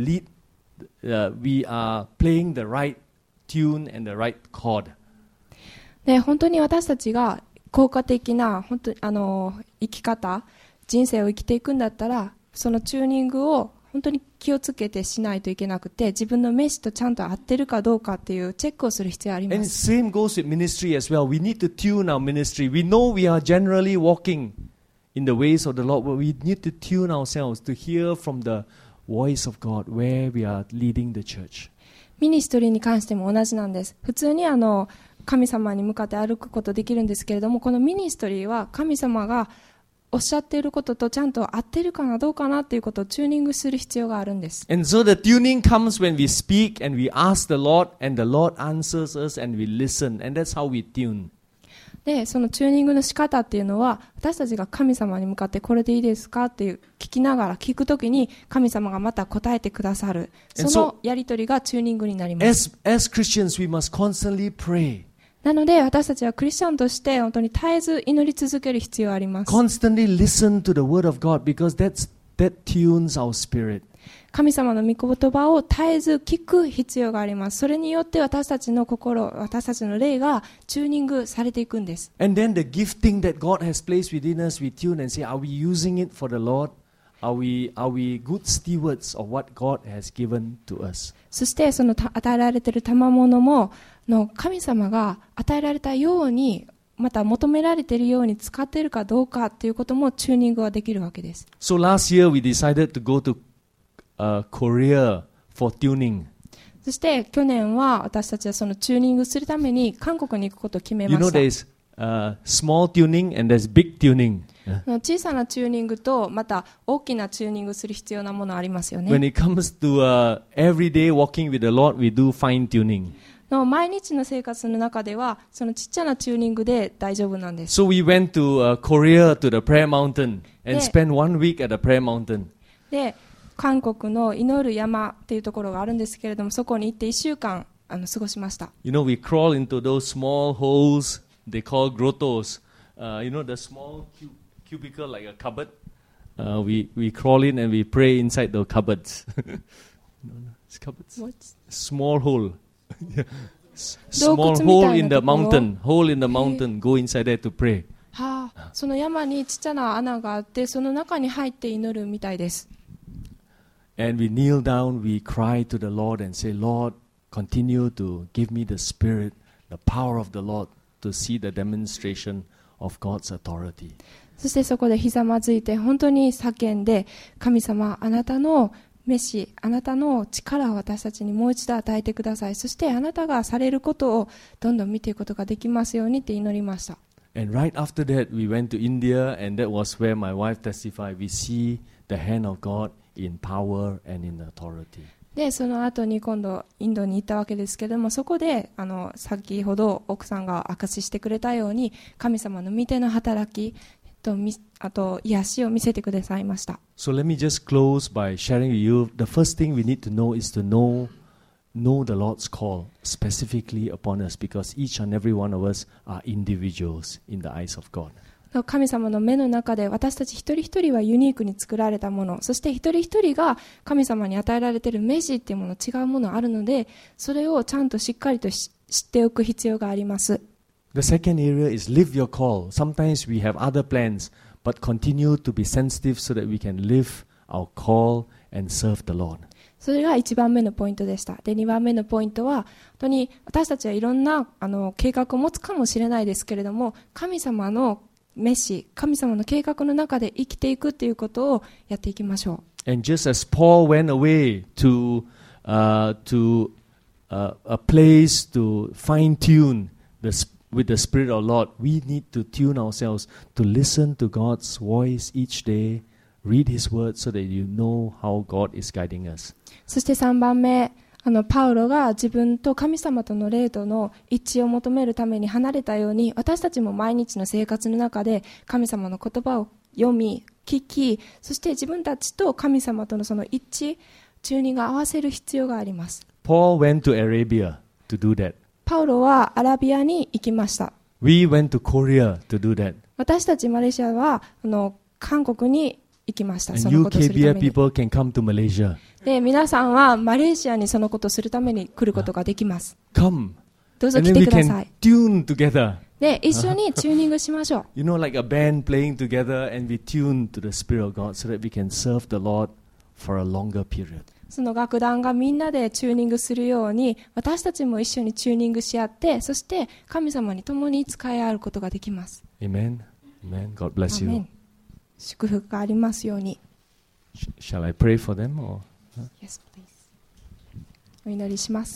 are playing the right tune and the right chord. で、本当に私たちが効果的な本当生き方、人生を生きていくんだったら、そのチューニングを本当に気をつけてしないといけなくて、自分の召しとちゃんと合ってるかどうかっていうチェックをする必要がありま And す。 same goes with ministry as well. We need to tune our ministry. We know we are generally walking in the ways of the Lord, but we need to tune ourselves to hear from the voice of God where we are leading the church. ミニストリーに関しても同じなんです。普通に神様に向かって歩くことできるんですけれども、このミニストリーは神様がおっしゃっていることとちゃんと合ってるかなどうかなっていうことをチューニングする必要があるんです。 And so the tuning comes when we speak and we ask the Lord, and the Lord answers us and we listen, and that's how we tune. で、そのチューニングの仕方っていうのは、私たちが神様に向かってこれでいいですかっていう聞きながら聞くときに神様がまた答えてくださる。そのやりとりがチューニングになります。 As Christians, we must constantly pray. なので私たちはクリスチャンとして本当に絶えず祈り続ける必要があります。 Constantly listen to the word of God because that tunes our spirit. 神様の御言葉を絶えず聞く必要があります。それによって私たちの心、私たちの霊がチューニングされていくんです。 And then the gifting that God has placed within us, we tune and say, are we using it for the Lord? Are we good stewards of what God has given to us? そしてその与えられている賜物も神様が与えられたように、また求められているように使っているかどうかということもチューニングはできるわけです。 So last year we decided to go to Korea for tuning. そして去年は私たちはそのチューニングするために韓国に行くことを決め You ま know した。 there's small tuning and there's big tuning. 小さなチューニングとまた大きなチューニングする必要なものありますよね。 When it comes to everyday walking with the Lord, we do fine tuning. 毎日の生活の中ではそのちっちゃなチューニングで大丈夫なんです。 So we went to Korea to the prayer mountain and Yeah. spent 1 week at the prayer mountain. で、韓国の祈る山っていうところがあるんですけれども、そこに行って1週間過ごしました。 You know, we crawl into those small holes they call grottos. You know, the small cubicle like a cupboard. We crawl in and we pray inside the cupboards. It's cupboards. Small hole. Small hole in the mountain. Hole in the mountain. Go inside there to pray. その山にちっちゃな穴があって、その中に入って祈るみたいです。 And we kneel down, we cry to the Lord and say, Lord, continue to give me the spirit, the power of the Lord to see the demonstration of God's authority. そしてそこでひざまずいて本当に叫んで、神様、あなたのメシ、あなたの力を私たちにもう一度与えてください。そしてあなたがされることをどんどん見ていくことができますようにって祈りました。 And right after that, we went to India, and that was where my wife testified. We see the hand of God in power and in authority. で、その後に今度インドに行ったわけですけれども、そこで先ほど奥さんが証ししてくれたように、神様の御手の働きとあと癒しを見せてくださいました。 So let me just close by sharing with you. The first thing we need to know is to know the Lord's call specifically upon us, because each and every one of us are individuals in the eyes of God. 神様の目の中で私たち一人一人はユニークに作られたもの、そして一人一人が神様に与えられているメシっていうもの、違うものあるので、それをちゃんとしっかりと知っておく必要があります。 The second area is live your call. Sometimes we have other plans, but continue to be sensitive so that we can live our call and serve the Lord. それが1番目のポイントでした。で、2番目のポイントは、本当に私たちはいろんな計画を持つかもしれないですけれども、神様のメシ、神様の計画の中で生きていくということをやっていきましょう。 And just as Paul went away to a place to fine-tune with the Spirit of the Lord, we need to tune ourselves to listen to God's voice each day, read His word so that you know how God is guiding us. そして3番目、パウロが自分と神様との霊との一致を求めるために離れたように、私たちも毎日の生活の中で神様の言葉を読み、聞き、そして自分たちと神様とのその一致、チューニングを合わせる必要があります。 Paul went to Arabia to do that. パウロはアラビアに行きました。 We went to Korea to do that. 私たちマレーシアは韓国に行きました。 And そのことをするた UKBF めに。 people can come to Malaysia. で、皆さんはマレーシアにそのことをするために来ることができます。 Come. どうぞ And 来 then て we くださ can い。 tune together. で、一緒にチューニングしましょう。 You know, like a band playing together, and we tune to the Spirit of God so that we can serve the Lord for a longer period. その楽団がみんなでチューニングするように、私たちも一緒にチューニングし合って、そして神様に共に使い合うことができます。 Amen. Amen. God bless アーメ you. ン。祝福がありますように。 Shall I pray for them? Or? Yes, please. お祈りします。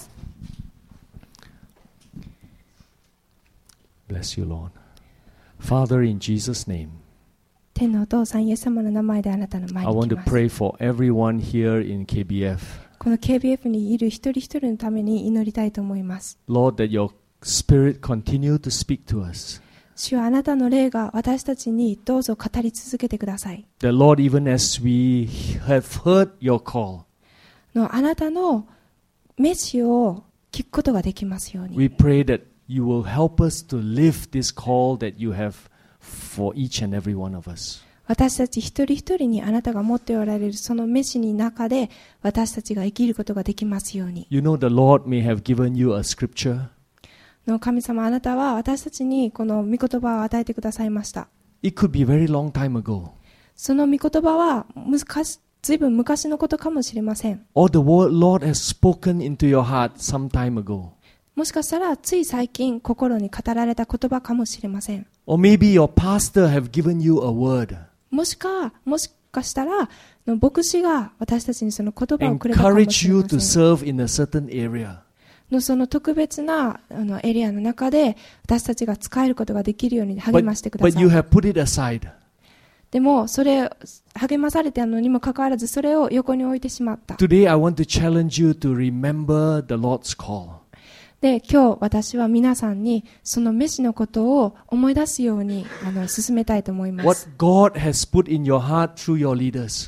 Bless you, Lord. Father, in Jesus' name, 天のお父さん、イエス様の名前であなたの前 I に want 来 to ます。 pray for everyone here in KBF. この KBF にいる一人一人のために祈りたいと思います。 Lord, that your Spirit continue to speak to us. 主はあなたの霊が私たちにどうぞ語り続けてください。 That, Lord, even as we have heard your call, あなたのメシを聞くことができますように。 we pray that you will help us to live this call that you have for each and every one of us. 私たち一人一人にあなたが持っておられるそのメシの中で私たちが生きることができますように。 You know, the Lord may have given you a scripture. 神様、あなたは私たちにこの御言葉を与えてくださいました。 It could be a very long time ago. その御言葉はずいぶん昔のことかもしれません。 Or the Lord has spoken into your heart some time ago. もしかしたらつい最近心に語られた言葉かもしれません。 Or maybe your pastor have given you a word. もしかしたら牧師が私たちにその言葉をくれたかも Encourage しれ you ませ to ん。 serve in a certain area. その特別なエリアの中で私たちが使えることができるように励ましてくだ But さ you い。 have put it aside. でもそれ励まされているのにもかかわらずそれを横に置いてしまった。 Today I want to challenge you to remember the Lord's call. で、今日私は皆さんにそのメシのことを思い出すように進めたいと思いま What す。 God has put in your heart through your leaders.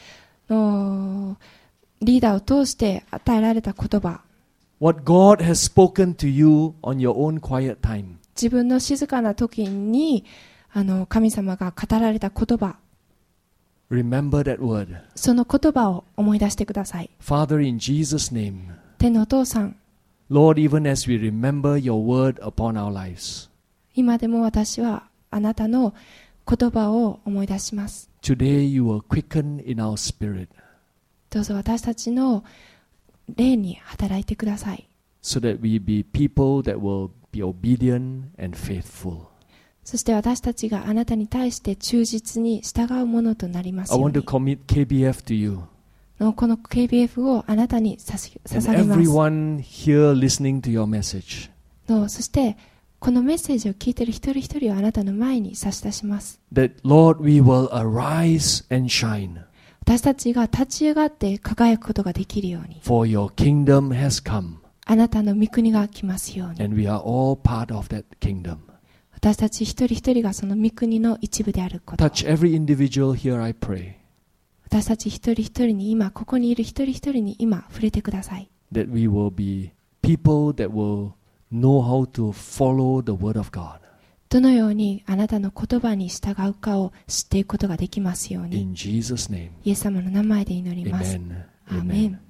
リーダーを通して与えられた言葉、 What God has spoken to you on your own quiet time. 自分の静かな時に神様が語られた言葉、 Remember that word. その言葉を思い出してください。 Father, in Jesus' name, 天のお父さん、 Lord, even as we remember your word upon our lives, 今でも私はあなたの言葉を思い出します。 today you will quicken in our spirit どうぞ私たちの霊に働いてください。 so that we be people that will be obedient and faithful. そして私たちがあなたに対して忠実に従うものとなります I よう want to に。 commit KBF to you. のこの KBF をあなたに捧 And げます。 everyone here listening to your message, そしてこのメッセージを聞いている一人一人をあなたの前に差し出します。 that Lord, we will arise and shine, 私たちが立ち上がって輝くことができるように、 for your kingdom has come, あなたの御国が来ますように。 and we are all part of that kingdom. 私たち一人一人がその御国の一部であること。 Touch every individual here, I pray, 私たち一人一人に今、ここにいる一人一人に今触れてください。 that we will be people that will know how to follow the word of God. どのようにあなたの言葉に従うかを知っていくことができますように。 In Jesus' name, イエス様の名前で祈ります。 amen. アーメン。